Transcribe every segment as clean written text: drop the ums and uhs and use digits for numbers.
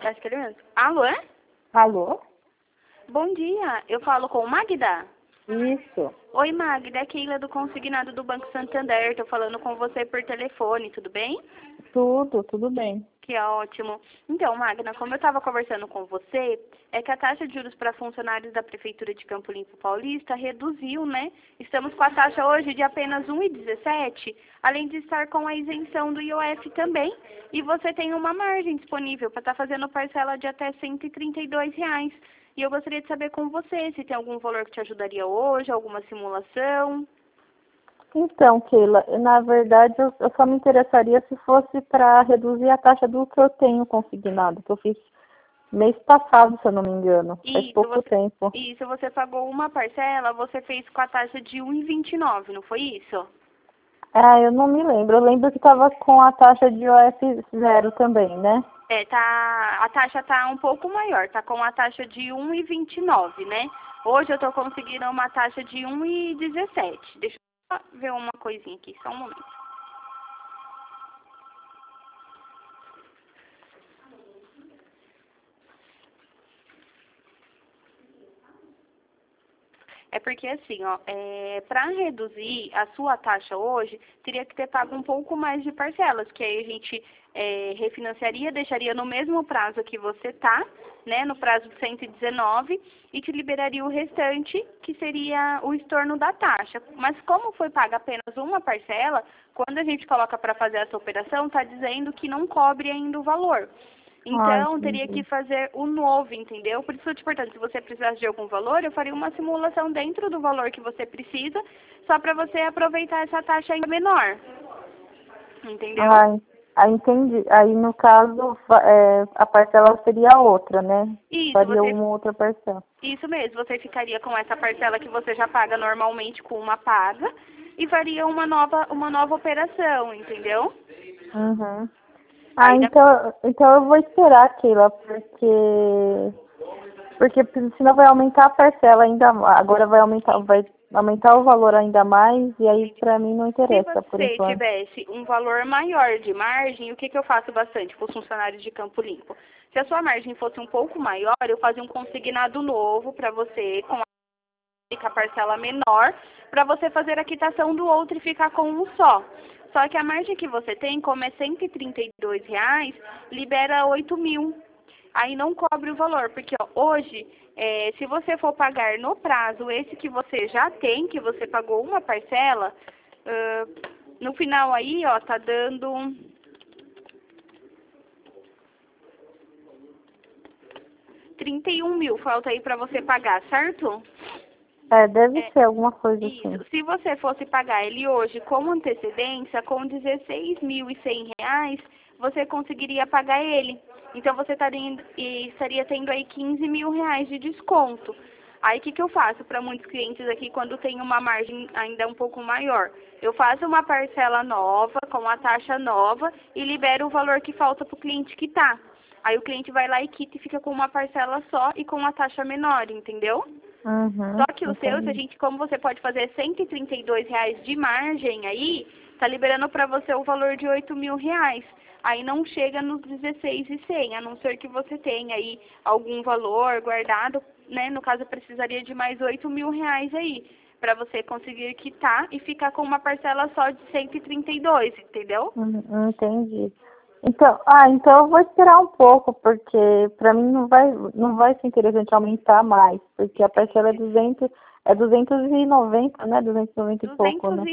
Acho que ele mesmo. Alô? Alô? Bom dia, eu falo com Magda? Isso. Oi, Magda, é Keila do Consignado do Banco Santander. Tô falando com você por telefone, tudo bem? Tudo bem. Que ótimo. Então, Magna, como eu estava conversando com você, é que a taxa de juros para funcionários da Prefeitura de Campo Limpo Paulista reduziu, né? Estamos com a taxa hoje de apenas 1,17, além de estar com a isenção do IOF também. E você tem uma margem disponível para estar fazendo parcela de até R$ 132. E eu gostaria de saber com você se tem algum valor que te ajudaria hoje, alguma simulação. Então, Keila, na verdade eu só me interessaria se fosse para reduzir a taxa do que eu tenho consignado, que eu fiz mês passado, se eu não me engano. Faz pouco tempo. Isso, você pagou uma parcela, você fez com a taxa de 1,29, não foi isso? Ah, eu não me lembro. Eu lembro que estava com a taxa de IOF zero também, né? A taxa tá um pouco maior, tá com a taxa de 1,29, né? Hoje eu tô conseguindo uma taxa de 1,17. Deixa eu só ver uma coisinha aqui, só um momento. É porque assim, ó, para reduzir a sua taxa hoje, teria que ter pago um pouco mais de parcelas, que aí a gente refinanciaria, deixaria no mesmo prazo que você tá, né, no prazo de 119, e te liberaria o restante, que seria o estorno da taxa. Mas como foi paga apenas uma parcela, quando a gente coloca para fazer essa operação, está dizendo que não cobre ainda o valor. Então, teria que fazer o novo, entendeu? Por isso eu te pergunto, se você precisasse de algum valor, eu faria uma simulação dentro do valor que você precisa, só para você aproveitar essa taxa ainda menor. Entendeu? Entendi. Aí, no caso, a parcela seria outra, né? Isso, Faria uma outra parcela. Isso mesmo, você ficaria com essa parcela que você já paga normalmente com uma paga e faria uma nova operação, entendeu? Uhum. Aí Então eu vou esperar, Keila, porque senão vai aumentar a parcela ainda mais. Agora vai aumentar o valor ainda mais e aí pra mim não interessa por se você enquanto. tivesse um valor maior de margem, o que eu faço bastante com os funcionários de Campo Limpo? Se a sua margem fosse um pouco maior, eu fazia um consignado novo para você, com a parcela menor, para você fazer a quitação do outro e ficar com um só. Só que a margem que você tem, como é R$ 132, libera 8 mil. Aí não cobre o valor, porque ó, hoje, se você for pagar no prazo esse que você já tem, que você pagou uma parcela, no final aí, ó, tá dando 31 mil, falta aí para você pagar, certo? Deve ser alguma coisa assim. Isso. Se você fosse pagar ele hoje com antecedência, com R$ 16.100, você conseguiria pagar ele. Então você estaria tendo aí R$ 15 mil de desconto. Aí o que eu faço para muitos clientes aqui quando tem uma margem ainda um pouco maior? Eu faço uma parcela nova, com a taxa nova, e libero o valor que falta para o cliente quitar. Aí o cliente vai lá e quita e fica com uma parcela só e com uma taxa menor, entendeu? Só que o seu, como você pode fazer R$ 132 de margem aí, tá liberando para você o valor de R$ 8 mil. Aí não chega nos 16.100, a não ser que você tenha aí algum valor guardado, né? No caso, eu precisaria de mais R$ 8 mil aí, para você conseguir quitar e ficar com uma parcela só de 132, entendeu? Entendi. Então eu vou esperar um pouco, porque para mim não vai ser interessante aumentar mais, porque a parcela é 290, né? 290 e pouco, né?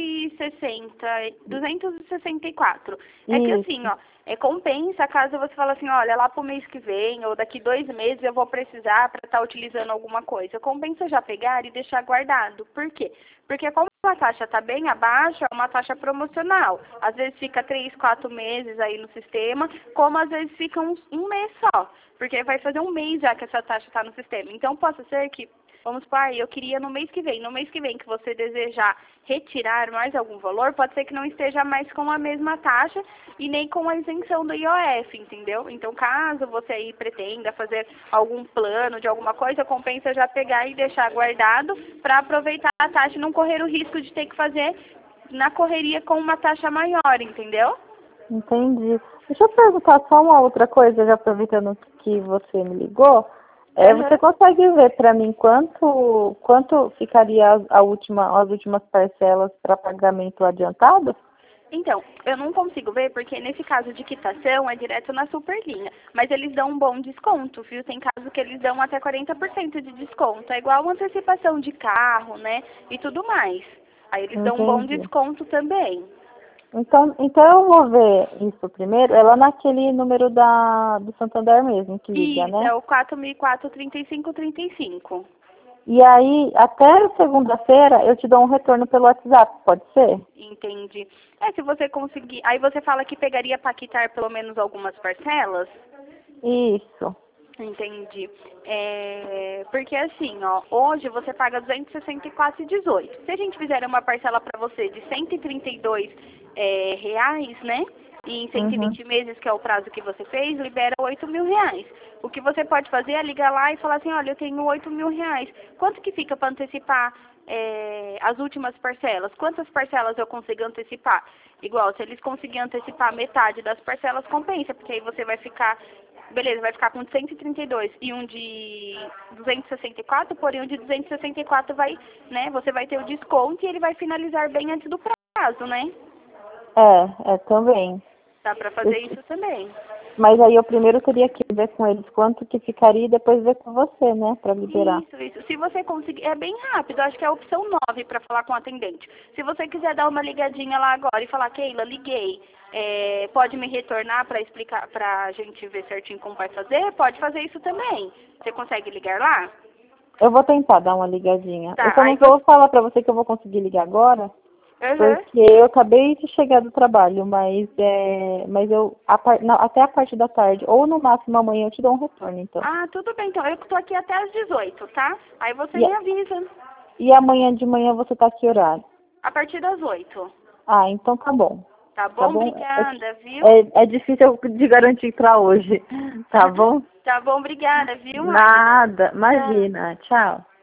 264. É que assim, ó, compensa caso você fale assim, olha, lá pro mês que vem, ou daqui 2 meses eu vou precisar para estar utilizando alguma coisa. Compensa já pegar e deixar guardado. Por quê? Porque como a taxa está bem abaixo, é uma taxa promocional. Às vezes fica 3, 4 meses aí no sistema, como às vezes fica um mês só. Porque vai fazer um mês já que essa taxa está no sistema. Então, pode ser que, vamos supor, eu queria no mês que vem. No mês que vem que você desejar retirar mais algum valor, pode ser que não esteja mais com a mesma taxa e nem com a isenção do IOF, entendeu? Então, caso você aí pretenda fazer algum plano de alguma coisa, compensa já pegar e deixar guardado para aproveitar a taxa e não correr o risco de ter que fazer na correria com uma taxa maior, entendeu? Entendi. Deixa eu perguntar só uma outra coisa, já aproveitando que você me ligou. Você consegue ver para mim quanto ficaria as últimas parcelas para pagamento adiantado? Então, eu não consigo ver porque nesse caso de quitação é direto na Superlinha. Mas eles dão um bom desconto, viu? Tem casos que eles dão até 40% de desconto. É igual uma antecipação de carro, né? E tudo mais. Aí eles dão um bom Entendi. desconto também. Então eu vou ver isso primeiro. É lá naquele número do Santander mesmo que liga, Isso, né? é o 4004-3535. E aí, até segunda-feira, eu te dou um retorno pelo WhatsApp, pode ser? Entendi. Se você conseguir... Aí você fala que pegaria para quitar pelo menos algumas parcelas? Isso. Entendi. Porque assim, ó, hoje você paga 264,18. Se a gente fizer uma parcela para você de 132 reais, né? E em Uhum. 120 meses, que é o prazo que você fez, libera 8.000 reais. O que você pode fazer é ligar lá e falar assim, olha, eu tenho 8.000 reais. Quanto que fica para antecipar as últimas parcelas? Quantas parcelas eu consigo antecipar? Igual, se eles conseguirem antecipar metade das parcelas, compensa, porque aí você vai ficar... Beleza, vai ficar com 132 e um de 264, porém um de 264 vai, né, você vai ter o desconto e ele vai finalizar bem antes do prazo, né? Também. Dá pra fazer isso também. Mas aí eu primeiro teria que ver com eles quanto que ficaria e depois ver com você, né, para liberar. Isso. Se você conseguir, é bem rápido, acho que é a opção 9 para falar com o atendente. Se você quiser dar uma ligadinha lá agora e falar, Keila, liguei, pode me retornar para explicar, pra gente ver certinho como vai fazer? Pode fazer isso também. Você consegue ligar lá? Eu vou tentar dar uma ligadinha. Tá, Eu só não aí vou falar pra você que eu vou conseguir ligar agora, Aham. porque eu acabei de chegar do trabalho, mas até a parte da tarde, ou no máximo amanhã eu te dou um retorno, então. Ah, tudo bem, então. Eu tô aqui até às 18, tá? Aí você E, me avisa. e amanhã de manhã você tá que horário? A partir das 8. Ah, então tá bom. Tá Tá bom? bom? Obrigada, viu? É difícil de garantir pra hoje, tá bom? Tá bom, obrigada, viu, Magda? Nada, Tchau. imagina. Tchau.